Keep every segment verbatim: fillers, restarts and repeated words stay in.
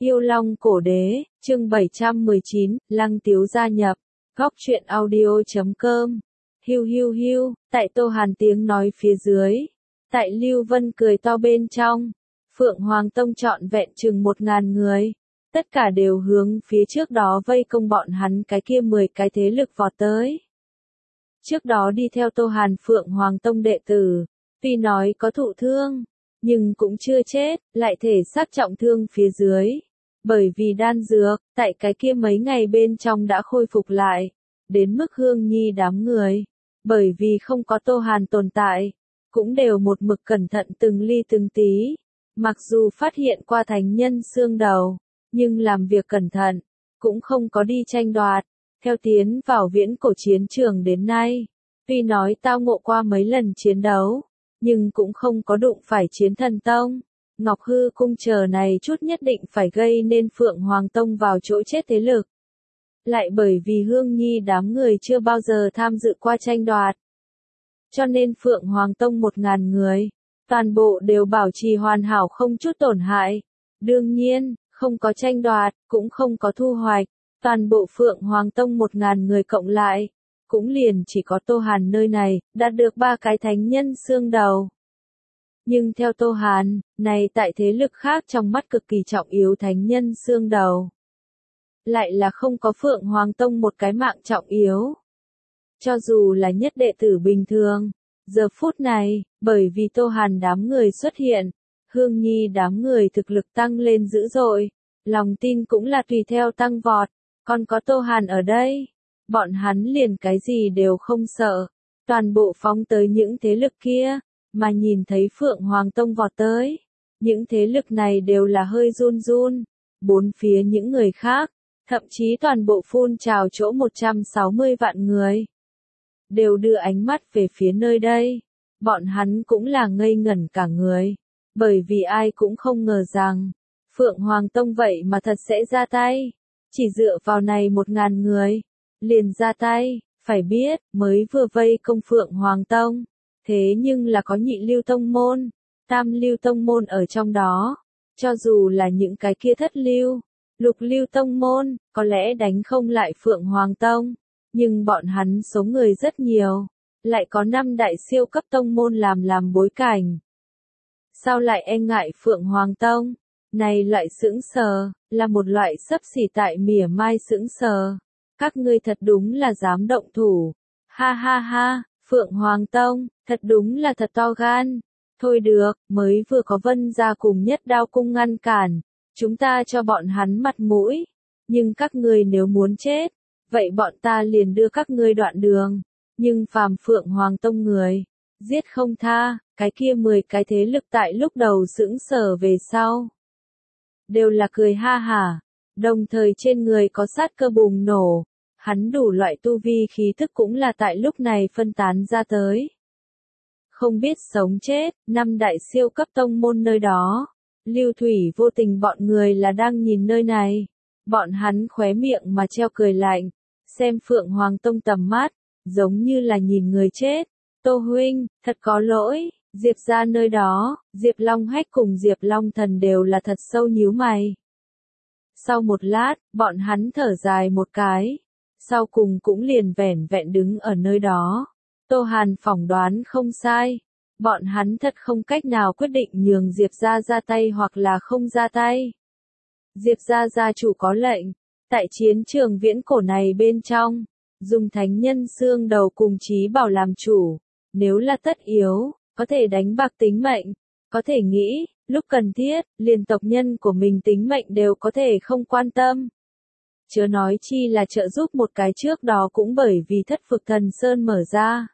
Yêu Long Cổ Đế, chương bảy trăm mười chín, Lăng Tiếu gia nhập. Góc truyện audio chấm com. Hiu hiu hiu, tại Tô Hàn tiếng nói phía dưới. Tại Lưu Vân cười to bên trong. Phượng Hoàng Tông trọn vẹn chừng một ngàn người. Tất cả đều hướng phía trước đó vây công bọn hắn cái kia mười cái thế lực vọt tới. Trước đó đi theo Tô Hàn Phượng Hoàng Tông đệ tử, tuy nói có thụ thương, nhưng cũng chưa chết, lại thể xác trọng thương phía dưới. Bởi vì đan dược, tại cái kia mấy ngày bên trong đã khôi phục lại, đến mức Hương Nhi đám người. Bởi vì không có Tô Hàn tồn tại, cũng đều một mực cẩn thận từng ly từng tí. Mặc dù phát hiện qua thánh nhân xương đầu, nhưng làm việc cẩn thận, cũng không có đi tranh đoạt. Theo tiến vào viễn cổ chiến trường đến nay, tuy nói tao ngộ qua mấy lần chiến đấu, nhưng cũng không có đụng phải Chiến Thần Tông, Ngọc Hư Cung chờ này chút nhất định phải gây nên Phượng Hoàng Tông vào chỗ chết thế lực. Lại bởi vì Hương Nhi đám người chưa bao giờ tham dự qua tranh đoạt. Cho nên Phượng Hoàng Tông một ngàn người, toàn bộ đều bảo trì hoàn hảo không chút tổn hại. Đương nhiên, không có tranh đoạt, cũng không có thu hoạch. Toàn bộ Phượng Hoàng Tông một ngàn người cộng lại, cũng liền chỉ có Tô Hàn nơi này, đạt được ba cái thánh nhân xương đầu. Nhưng theo Tô Hàn, này tại thế lực khác trong mắt cực kỳ trọng yếu thánh nhân xương đầu. Lại là không có Phượng Hoàng Tông một cái mạng trọng yếu. Cho dù là nhất đệ tử bình thường, giờ phút này, bởi vì Tô Hàn đám người xuất hiện, Hương Nhi đám người thực lực tăng lên dữ dội, lòng tin cũng là tùy theo tăng vọt. Còn có Tô Hàn ở đây, bọn hắn liền cái gì đều không sợ, toàn bộ phóng tới những thế lực kia, mà nhìn thấy Phượng Hoàng Tông vọt tới, những thế lực này đều là hơi run run, bốn phía những người khác, thậm chí toàn bộ phun trào chỗ một trăm sáu mươi vạn người, đều đưa ánh mắt về phía nơi đây, bọn hắn cũng là ngây ngẩn cả người, bởi vì ai cũng không ngờ rằng, Phượng Hoàng Tông vậy mà thật sẽ ra tay. Chỉ dựa vào này một ngàn người, liền ra tay, phải biết, mới vừa vây công Phượng Hoàng Tông, thế nhưng là có nhị lưu tông môn, tam lưu tông môn ở trong đó, cho dù là những cái kia thất lưu, lục lưu tông môn, có lẽ đánh không lại Phượng Hoàng Tông, nhưng bọn hắn số người rất nhiều, lại có năm đại siêu cấp tông môn làm làm bối cảnh. Sao lại e ngại Phượng Hoàng Tông? Này loại sững sờ, là một loại sấp xỉ tại mỉa mai sững sờ. Các ngươi thật đúng là dám động thủ. Ha ha ha, Phượng Hoàng Tông, thật đúng là thật to gan. Thôi được, mới vừa có Vân gia cùng Nhất Đao Cung ngăn cản. Chúng ta cho bọn hắn mặt mũi. Nhưng các ngươi nếu muốn chết, vậy bọn ta liền đưa các ngươi đoạn đường. Nhưng phàm Phượng Hoàng Tông người, giết không tha, cái kia mười cái thế lực tại lúc đầu sững sờ về sau. Đều là cười ha hả, đồng thời trên người có sát cơ bùng nổ, hắn đủ loại tu vi khí thức cũng là tại lúc này phân tán ra tới. Không biết sống chết, năm đại siêu cấp tông môn nơi đó, Lưu Thủy vô tình bọn người là đang nhìn nơi này, bọn hắn khóe miệng mà treo cười lạnh, xem Phượng Hoàng Tông tầm mắt, giống như là nhìn người chết. Tô huynh, thật có lỗi. Diệp ra nơi đó, Diệp Long Hách cùng Diệp Long Thần đều là thật sâu nhíu mày. Sau một lát, bọn hắn thở dài một cái, sau cùng cũng liền vẻn vẹn đứng ở nơi đó. Tô Hàn phỏng đoán không sai, bọn hắn thật không cách nào quyết định nhường Diệp ra ra tay hoặc là không ra tay. Diệp ra gia chủ có lệnh, tại chiến trường viễn cổ này bên trong, dùng thánh nhân xương đầu cùng chí bảo làm chủ, nếu là tất yếu. Có thể đánh bạc tính mệnh, có thể nghĩ, lúc cần thiết, liền tộc nhân của mình tính mệnh đều có thể không quan tâm. Chớ nói chi là trợ giúp một cái trước đó cũng bởi vì thất vực thần sơn mở ra.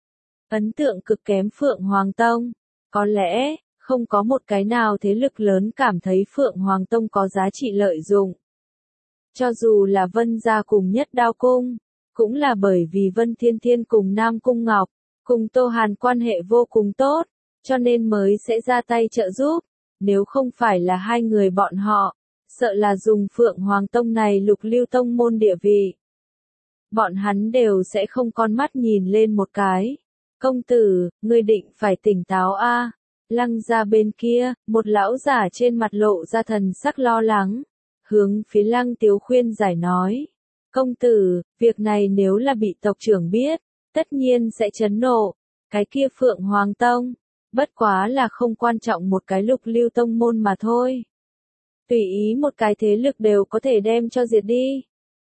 Ấn tượng cực kém Phượng Hoàng Tông, có lẽ, không có một cái nào thế lực lớn cảm thấy Phượng Hoàng Tông có giá trị lợi dụng. Cho dù là Vân gia cùng Nhất Đao Cung, cũng là bởi vì Vân Thiên Thiên cùng Nam Cung Ngọc, cùng Tô Hàn quan hệ vô cùng tốt, cho nên mới sẽ ra tay trợ giúp, nếu không phải là hai người bọn họ, sợ là dùng Phượng Hoàng Tông này lục lưu tông môn địa vị. Bọn hắn đều sẽ không con mắt nhìn lên một cái. Công tử, ngươi định phải tỉnh táo a. Lăng ra bên kia, một lão giả trên mặt lộ ra thần sắc lo lắng, hướng phía Lăng Tiếu khuyên giải nói. Công tử, việc này nếu là bị tộc trưởng biết, tất nhiên sẽ chấn nộ. Cái kia Phượng Hoàng Tông, bất quá là không quan trọng một cái lục lưu tông môn mà thôi. Tùy ý một cái thế lực đều có thể đem cho diệt đi.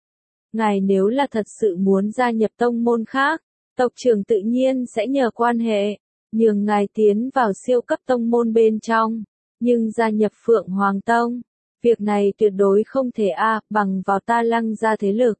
Ngài nếu là thật sự muốn gia nhập tông môn khác, tộc trưởng tự nhiên sẽ nhờ quan hệ, nhường ngài tiến vào siêu cấp tông môn bên trong, nhưng gia nhập Phượng Hoàng Tông, việc này tuyệt đối không thể a, bằng vào ta Lăng gia thế lực.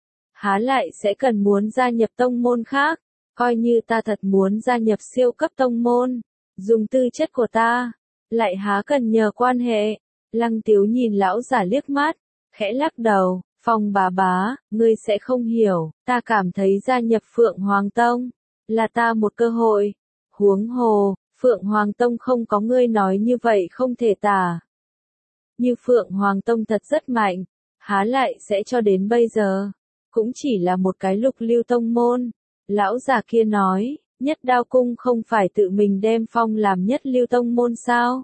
Há lại sẽ cần muốn gia nhập tông môn khác, coi như ta thật muốn gia nhập siêu cấp tông môn, dùng tư chất của ta, lại há cần nhờ quan hệ. Lăng Tiếu nhìn lão giả liếc mắt, khẽ lắc đầu, Phong bá bá, ngươi sẽ không hiểu, ta cảm thấy gia nhập Phượng Hoàng Tông, là ta một cơ hội. Huống hồ, Phượng Hoàng Tông không có ngươi nói như vậy không thể tả. Như Phượng Hoàng Tông thật rất mạnh, há lại sẽ cho đến bây giờ, cũng chỉ là một cái lục lưu tông môn. Lão già kia nói, Nhất Đao Cung không phải tự mình đem phong làm nhất lưu tông môn sao?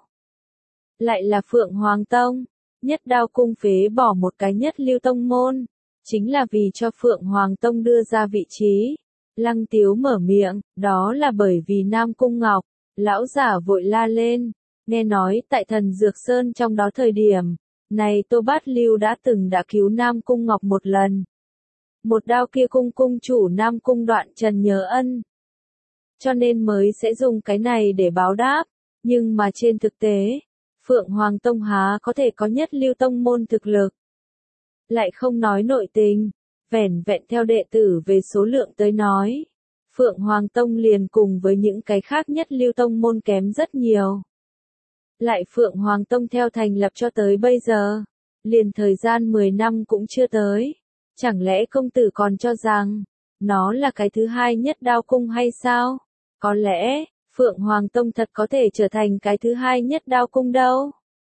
Lại là Phượng Hoàng Tông, Nhất Đao Cung phế bỏ một cái nhất lưu tông môn, chính là vì cho Phượng Hoàng Tông đưa ra vị trí. Lăng Tiếu mở miệng, đó là bởi vì Nam Cung Ngọc. Lão giả vội la lên, nghe nói tại Thần Dược Sơn trong đó thời điểm, này Tô Bát Lưu đã từng đã cứu Nam Cung Ngọc một lần. Một đao kia cung cung chủ Nam Cung Đoạn Trần nhớ ân. Cho nên mới sẽ dùng cái này để báo đáp, nhưng mà trên thực tế, Phượng Hoàng Tông há có thể có nhất lưu tông môn thực lực. Lại không nói nội tình, vẻn vẹn theo đệ tử về số lượng tới nói. Phượng Hoàng Tông liền cùng với những cái khác nhất lưu tông môn kém rất nhiều. Lại Phượng Hoàng Tông theo thành lập cho tới bây giờ, liền thời gian mười năm cũng chưa tới. Chẳng lẽ công tử còn cho rằng, nó là cái thứ hai Nhất Đao Cung hay sao? Có lẽ, Phượng Hoàng Tông thật có thể trở thành cái thứ hai Nhất Đao Cung đâu.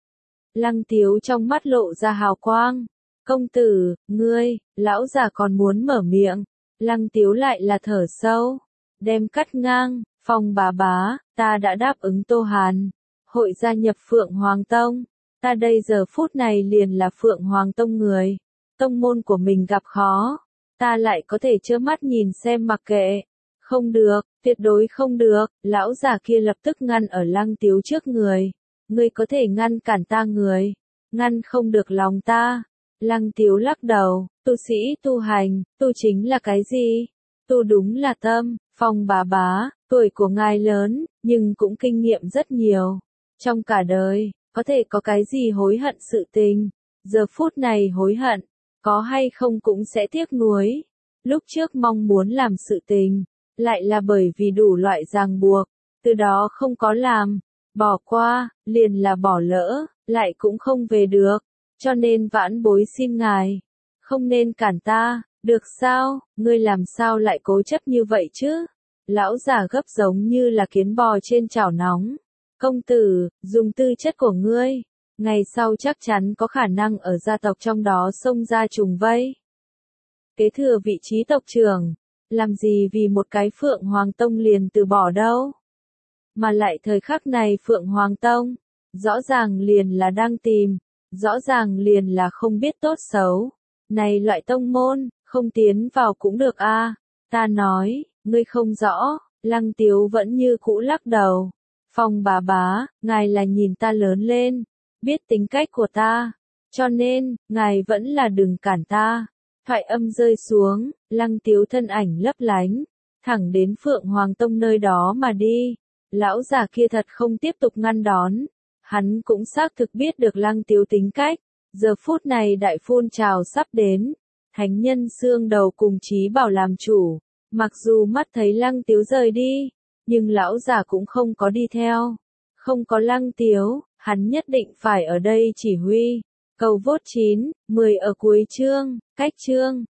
Lăng Tiếu trong mắt lộ ra hào quang. Công tử, ngươi, lão già còn muốn mở miệng. Lăng Tiếu lại là thở sâu, đem cắt ngang, Phong bá bá, ta đã đáp ứng Tô Hàn, hội gia nhập Phượng Hoàng Tông, ta đây giờ phút này liền là Phượng Hoàng Tông người, tông môn của mình gặp khó, ta lại có thể trơ mắt nhìn xem mặc kệ, không được, tuyệt đối không được, lão già kia lập tức ngăn ở Lăng Tiếu trước người, ngươi có thể ngăn cản ta người, ngăn không được lòng ta. Lăng Tiếu lắc đầu, tu sĩ tu hành, tu chính là cái gì? Tu đúng là tâm. Phong bá bá, tuổi của ngài lớn, nhưng cũng kinh nghiệm rất nhiều. Trong cả đời, có thể có cái gì hối hận sự tình? Giờ phút này hối hận, có hay không cũng sẽ tiếc nuối. Lúc trước mong muốn làm sự tình, lại là bởi vì đủ loại ràng buộc, từ đó không có làm, bỏ qua, liền là bỏ lỡ, lại cũng không về được. Cho nên vãn bối xin ngài, không nên cản ta, được sao, ngươi làm sao lại cố chấp như vậy chứ? Lão già gấp giống như là kiến bò trên chảo nóng. Công tử, dùng tư chất của ngươi, ngày sau chắc chắn có khả năng ở gia tộc trong đó xông ra trùng vây. Kế thừa vị trí tộc trưởng, làm gì vì một cái Phượng Hoàng Tông liền từ bỏ đâu? Mà lại thời khắc này Phượng Hoàng Tông, rõ ràng liền là đang tìm. Rõ ràng liền là không biết tốt xấu. Này loại tông môn, không tiến vào cũng được a. À. Ta nói, ngươi không rõ, Lăng Tiếu vẫn như cũ lắc đầu. Phong bá bá, ngài là nhìn ta lớn lên, biết tính cách của ta. Cho nên, ngài vẫn là đừng cản ta. Thoại âm rơi xuống, Lăng Tiếu thân ảnh lấp lánh, thẳng đến Phượng Hoàng Tông nơi đó mà đi. Lão già kia thật không tiếp tục ngăn đón. Hắn cũng xác thực biết được Lăng Tiếu tính cách, giờ phút này đại phun trào sắp đến, thánh nhân xương đầu cùng Chí Bảo làm chủ, mặc dù mắt thấy Lăng Tiếu rời đi, nhưng lão già cũng không có đi theo, không có Lăng Tiếu, hắn nhất định phải ở đây chỉ huy, cầu vốt chín, mười ở cuối chương, cách chương.